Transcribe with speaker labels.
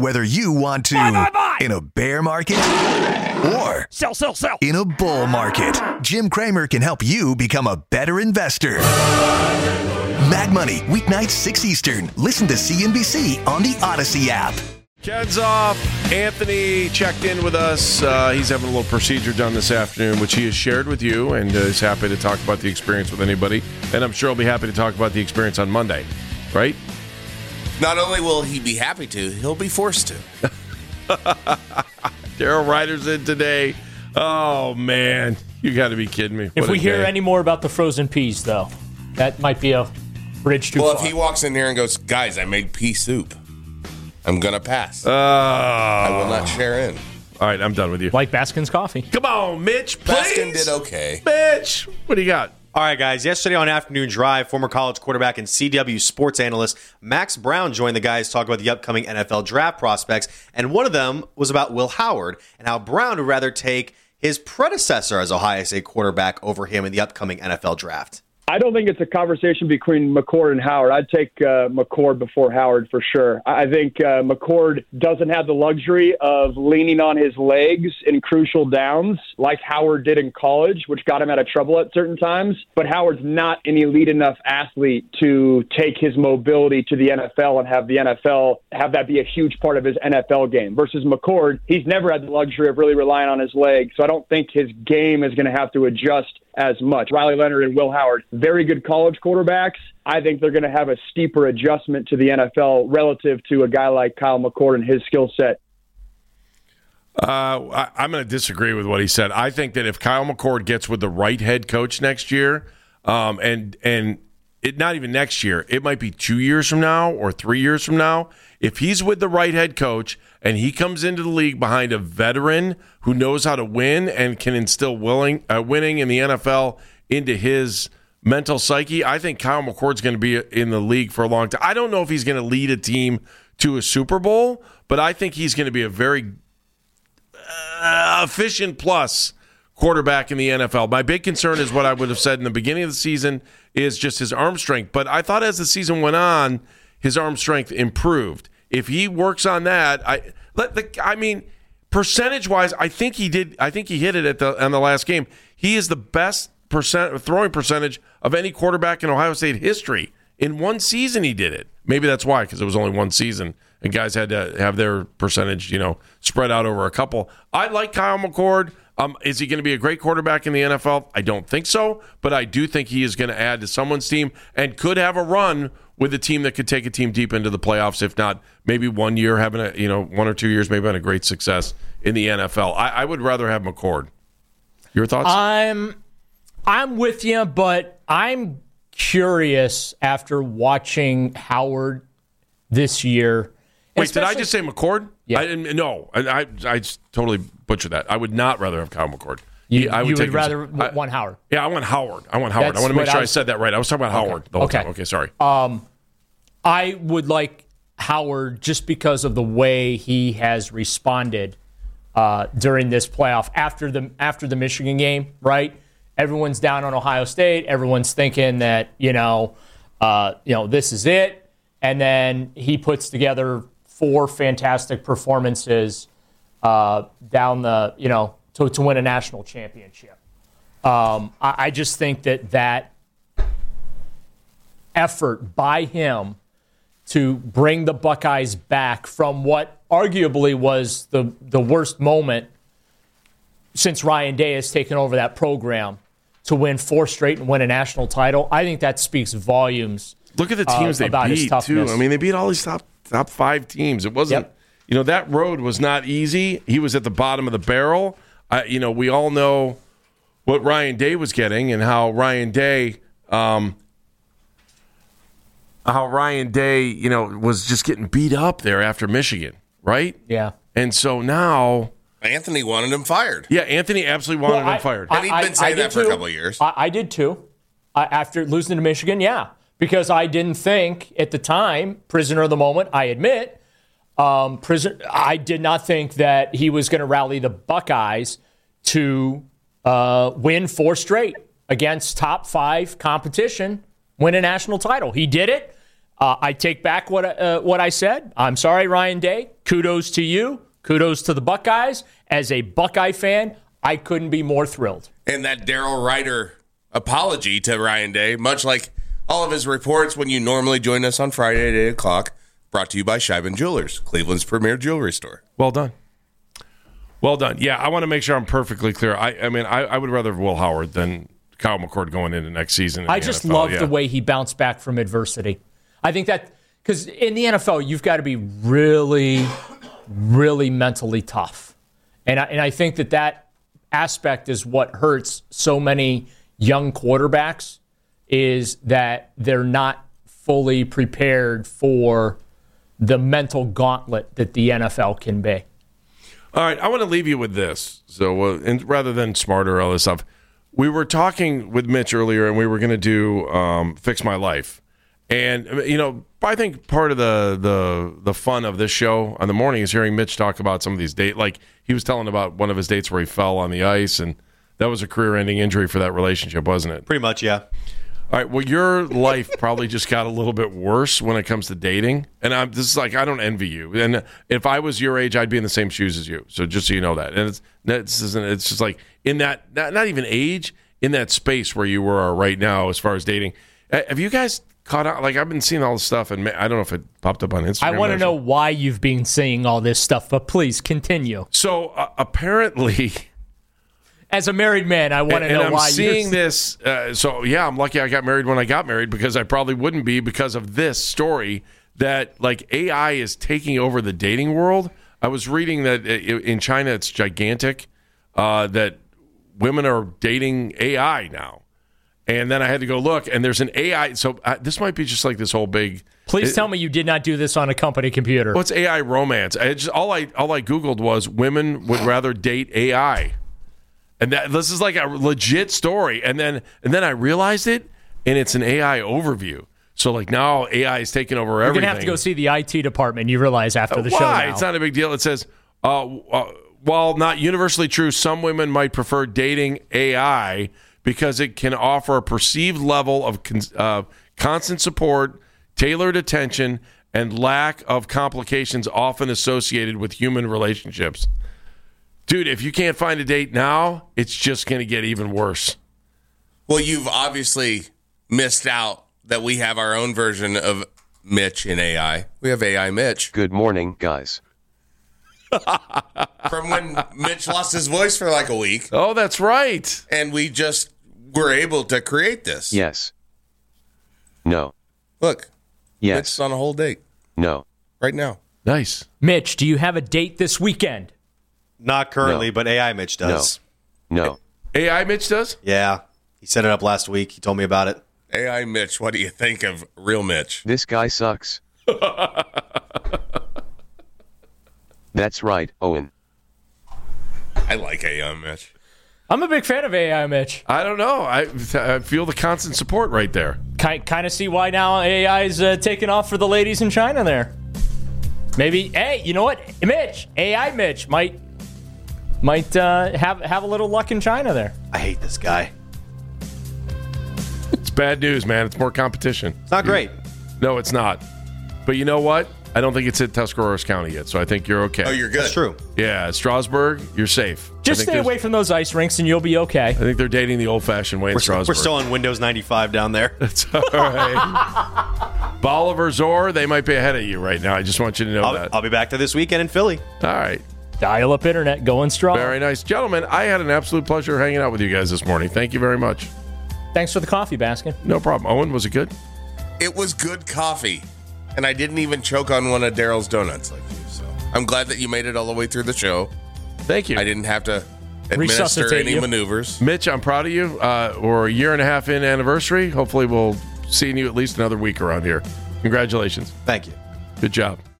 Speaker 1: Whether you want to
Speaker 2: Buy.
Speaker 1: in a bear market or
Speaker 2: Sell.
Speaker 1: in a bull market, Jim Cramer can help you become a better investor. Mag Money, weeknights 6 Eastern. Listen to CNBC on the Odyssey app.
Speaker 3: Ken's off. Anthony checked in with us. He's having a little procedure done this afternoon, which he has shared with you, and is happy to talk about the experience with anybody. And I'm sure he'll be happy to talk about the experience on Monday, right?
Speaker 4: Not only will he be happy to, he'll be forced to.
Speaker 3: Daryl Ryder's in today. Oh, man. You got to be kidding me.
Speaker 5: If we hear any more about the frozen peas, though, that might be a bridge too far.
Speaker 4: Well, if he walks in here and goes, guys, I made pea soup, I'm going to pass. I will not share in.
Speaker 3: All right, I'm done with you.
Speaker 5: Like Baskin's coffee.
Speaker 3: Come on, Mitch, please.
Speaker 4: Baskin did okay.
Speaker 3: Mitch, what do you got?
Speaker 6: All right, guys. Yesterday on Afternoon Drive, former college quarterback and CW sports analyst Max Brown joined the guys to talk about the upcoming NFL draft prospects. And one of them was about Will Howard and how Brown would rather take his predecessor as Ohio State quarterback over him in the upcoming NFL draft.
Speaker 7: I don't think it's a conversation between McCord and Howard. I'd take McCord before Howard for sure. I think McCord doesn't have the luxury of leaning on his legs in crucial downs like Howard did in college, which got him out of trouble at certain times. But Howard's not an elite enough athlete to take his mobility to the NFL and have the NFL have that be a huge part of his NFL game. Versus McCord, he's never had the luxury of really relying on his legs. So I don't think his game is going to have to adjust as much. Riley Leonard and Will Howard, very good college quarterbacks. I think they're going to have a steeper adjustment to the NFL relative to a guy like Kyle McCord and his skill set.
Speaker 3: I'm going to disagree with what he said. I think that if Kyle McCord gets with the right head coach next year, and it not even next year, it might be 2 years from now or 3 years from now, if he's with the right head coach and he comes into the league behind a veteran who knows how to win and can instill winning in the NFL into his mental psyche, I think Kyle McCord's going to be in the league for a long time. I don't know if he's going to lead a team to a Super Bowl, but I think he's going to be a very efficient plus quarterback in the NFL. My big concern is what I would have said in the beginning of the season is just his arm strength. But I thought as the season went on, his arm strength improved. If he works on that, percentage-wise, I think he did. I think he hit it on the last game. He is the best throwing percentage of any quarterback in Ohio State history. In one season, he did it. Maybe that's why, because it was only one season, and guys had to have their percentage, spread out over a couple. I like Kyle McCord. Is he going to be a great quarterback in the NFL? I don't think so, but I do think he is going to add to someone's team and could have a run with a team that could take a team deep into the playoffs, if not maybe 1 year, having 1 or 2 years, maybe having a great success in the NFL. I would rather have McCord. Your thoughts?
Speaker 5: I'm with you, but I'm curious after watching Howard this year.
Speaker 3: Wait, did I just say McCord?
Speaker 5: Yeah.
Speaker 3: No, I totally butchered that. I would not rather have Kyle McCord.
Speaker 5: You would rather want Howard?
Speaker 3: Yeah, I want Howard. I want to make sure I said that right. I was talking about Howard the whole time. Okay, sorry.
Speaker 5: I would like Howard just because of the way he has responded during this playoff after the Michigan game, right? Everyone's down on Ohio State. Everyone's thinking that, this is it. And then he puts together 4 fantastic performances down the, to win a national championship. I just think that effort by him to bring the Buckeyes back from what arguably was the worst moment since Ryan Day has taken over that program to win 4 straight and win a national title, I think that speaks volumes.
Speaker 3: Look at the teams they beat, too. I mean, they beat all these top 5 teams. It wasn't, that road was not easy. He was at the bottom of the barrel. We all know what Ryan Day was getting and how Ryan Day, was just getting beat up there after Michigan, right?
Speaker 5: Yeah.
Speaker 3: And so now
Speaker 4: Anthony wanted him fired.
Speaker 3: Yeah, Anthony absolutely wanted him fired.
Speaker 4: And he'd been saying that for a couple of years.
Speaker 5: I did too. After losing to Michigan, yeah. Because I didn't think at the time, prisoner of the moment, I admit, I did not think that he was going to rally the Buckeyes to win 4 straight against top 5 competition, win a national title. He did it. I take back what I said. I'm sorry, Ryan Day. kudos to you. Kudos to the Buckeyes. As a Buckeye fan, I couldn't be more thrilled.
Speaker 4: And that Daryl Ryder apology to Ryan Day, much like all of his reports when you normally join us on Friday at 8 o'clock, brought to you by Scheiben Jewelers, Cleveland's premier jewelry store.
Speaker 3: Well done. Well done. Yeah, I want to make sure I'm perfectly clear. I mean, I would rather have Will Howard than Kyle McCord going into next season.
Speaker 5: I just love the way he bounced back from adversity. I think that because in the NFL, you've got to be really, really mentally tough. And I think that aspect is what hurts so many young quarterbacks is that they're not fully prepared for the mental gauntlet that the NFL can be.
Speaker 3: All right, I want to leave you with this. So, and rather than smarter or all this stuff, we were talking with Mitch earlier, and we were going to do Fix My Life. And, you know, I think part of the fun of this show on the morning is hearing Mitch talk about some of these dates. Like, he was telling about one of his dates where he fell on the ice, and that was a career-ending injury for that relationship, wasn't it?
Speaker 6: Pretty much, yeah.
Speaker 3: All right, well, your life probably just got a little bit worse when it comes to dating. And I don't envy you. And if I was your age, I'd be in the same shoes as you. So just so you know that. And it's just like in that, not even age, in that space where you were right now as far as dating. Have you guys caught on? Like, I've been seeing all this stuff, and I don't know if it popped up on Instagram.
Speaker 5: I want to know why you've been seeing all this stuff, but please continue.
Speaker 3: So apparently...
Speaker 5: As a married man, I want to know why
Speaker 3: you're seeing this. So, yeah, I'm lucky I got married when I got married because I probably wouldn't be because of this story that, like, AI is taking over the dating world. I was reading that in China it's gigantic, that women are dating AI now. And then I had to go look, and there's an AI. So this might be just like this whole big...
Speaker 5: Please tell me you did not do this on a company computer.
Speaker 3: What's AI romance? All I Googled was women would rather date AI. And this is like a legit story. And then I realized it, and it's an AI overview. So, like, now AI is taking over everything.
Speaker 5: You're going to have to go see the IT department, you realize, after the show now.
Speaker 3: Why? It's not a big deal. It says, while not universally true, some women might prefer dating AI because it can offer a perceived level of constant support, tailored attention, and lack of complications often associated with human relationships. Dude, if you can't find a date now, it's just going to get even worse.
Speaker 4: Well, you've obviously missed out that we have our own version of Mitch in AI. We have AI Mitch.
Speaker 2: Good morning, guys.
Speaker 4: From when Mitch lost his voice for like a week.
Speaker 3: Oh, that's right.
Speaker 4: And we just were able to create this.
Speaker 2: Yes. No.
Speaker 4: Look.
Speaker 2: Yes.
Speaker 4: Mitch's on a whole date.
Speaker 2: No.
Speaker 4: Right now.
Speaker 3: Nice.
Speaker 5: Mitch, do you have a date this weekend?
Speaker 6: Not currently, but AI Mitch does.
Speaker 2: No.
Speaker 3: AI Mitch does?
Speaker 6: Yeah. He set it up last week. He told me about it.
Speaker 4: AI Mitch, what do you think of real Mitch?
Speaker 2: This guy sucks. That's right, Owen.
Speaker 4: I like AI Mitch.
Speaker 5: I'm a big fan of AI Mitch.
Speaker 3: I don't know. I feel the constant support right there.
Speaker 5: Kind of see why now AI is taking off for the ladies in China there. Maybe, hey, you know what? Mitch, AI Mitch might have a little luck in China there.
Speaker 6: I hate this guy.
Speaker 3: It's bad news, man. It's more competition.
Speaker 6: It's not great.
Speaker 3: No, it's not. But you know what? I don't think it's hit Tuscarawas County yet, so I think you're okay.
Speaker 4: Oh, you're good.
Speaker 6: That's true.
Speaker 3: Yeah, Strasburg, you're safe.
Speaker 5: Just stay away from those ice rinks and you'll be okay.
Speaker 3: I think they're dating the old-fashioned way in Strasburg.
Speaker 6: We're still on Windows 95 down there.
Speaker 3: That's all right. Bolivar, Zor, they might be ahead of you right now. I just want you to know that.
Speaker 6: I'll be back to this weekend in Philly.
Speaker 3: All right.
Speaker 5: Dial-up internet going strong.
Speaker 3: Very nice. Gentlemen, I had an absolute pleasure hanging out with you guys this morning. Thank you very much.
Speaker 5: Thanks for the coffee, Baskin.
Speaker 3: No problem. Owen, was it good?
Speaker 4: It was good coffee. And I didn't even choke on one of Daryl's donuts like you. So I'm glad that you made it all the way through the show.
Speaker 3: Thank you.
Speaker 4: I didn't have to administer any maneuvers.
Speaker 3: Mitch, I'm proud of you. We're a year and a half in anniversary. Hopefully we'll see you at least another week around here. Congratulations.
Speaker 6: Thank you.
Speaker 3: Good job.